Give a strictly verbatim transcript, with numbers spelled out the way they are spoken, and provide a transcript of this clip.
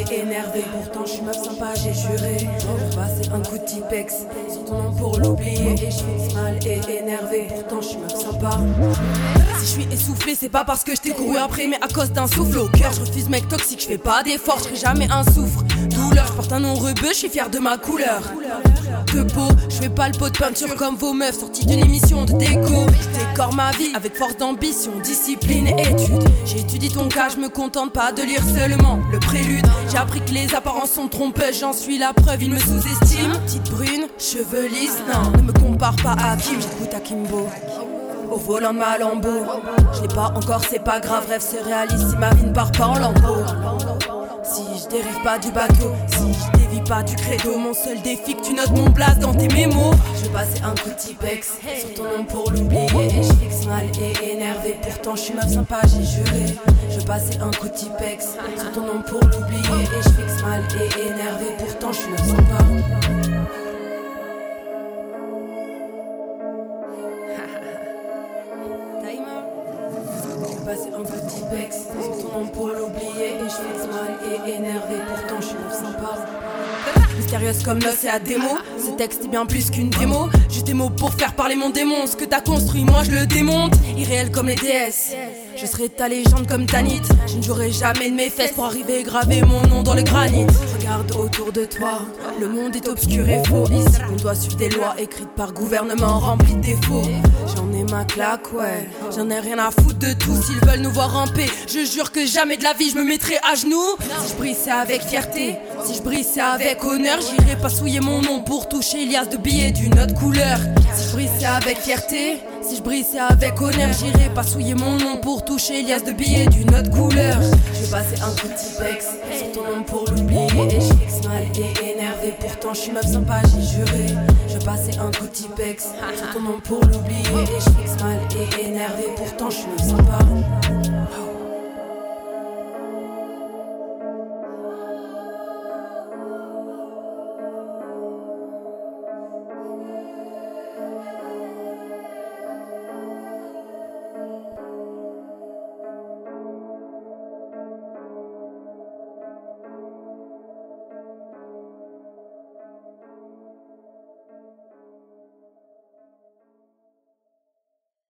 et énervé. Pourtant je suis meuf sympa, j'ai juré de passer un coup de Tipex sur ton nom pour l'oublier. Et je fixe mal et énervé. Pourtant je suis meuf sympa. Si je suis essoufflé, c'est pas parce que je t'ai couru après, mais à cause d'un souffle au cœur. Je refuse mec toxique, je fais pas d'efforts, je serai jamais un souffre. Douleur, je porte un nom rebeu, je suis fier de ma couleur de peau. Je fais pas le pot de peinture comme vos meufs sorties d'une émission de déco. Je décore ma vie avec force d'ambition, discipline et étude. J'ai étudié ton cas, je me contente pas de lire seulement le prélude. J'ai appris que les apparences sont trompeuses, j'en suis la preuve, ils me sous-estiment. Petite brune, cheveux lisses, non, ne me compare pas à Kim, j'écoute à Kimbo. Au volant de ma Lambo, je l'ai pas encore, c'est pas grave, rêve c'est réaliste si ma vie ne part pas en lambeau. Si je dérive pas du bateau, si je dévie pas du credo, mon seul défi que tu notes mon blase dans tes mémos. Je vais passer un coup de Tipex sur ton nom pour l'oublier. Et je fixe mal et énervé, pourtant je suis meuf sympa, j'ai juré. Je vais passer un coup de Tipex sur ton nom pour l'oublier. Et je fixe mal et énervé, pourtant je suis meuf sympa. Passer un petit pex sur ton nom pour l'oublier. Et je fixe mal et énervé, pourtant je suis meuf sympa. Mystérieuse comme l'os et à démo. Ce texte est bien plus qu'une démo. Juste des mots pour faire parler mon démon. Ce que t'as construit, moi je le démonte. Irréel comme les déesses. Je serai ta légende comme Tanit. Je ne jouerai jamais de mes fesses pour arriver et graver mon nom dans le granit. Regarde autour de toi, le monde est obscur et faux. Ici on doit suivre des lois écrites par gouvernement rempli de défauts. J'en ai ma claque, ouais. J'en ai rien à foutre de tout. S'ils veulent nous voir ramper, je jure que jamais de la vie je me mettrai à genoux. Si je brille c'est avec fierté, si je brille c'est avec honneur. J'irai pas souiller mon nom pour toucher liasse de billets d'une autre couleur. Si je brille c'est avec fierté, si je brille c'est avec honneur. J'irai pas souiller mon nom pour toucher liasse de billets d'une autre couleur. Je vais passer un coup de Tipex sur ton nom pour l'oublier. Et je fixe mal et énervé, pourtant je suis meuf sympa, j'ai juré. Je vais passer un coup de Tipex sur ton nom pour l'oublier. Et je fixe mal et énervé, pourtant je suis meuf sympa.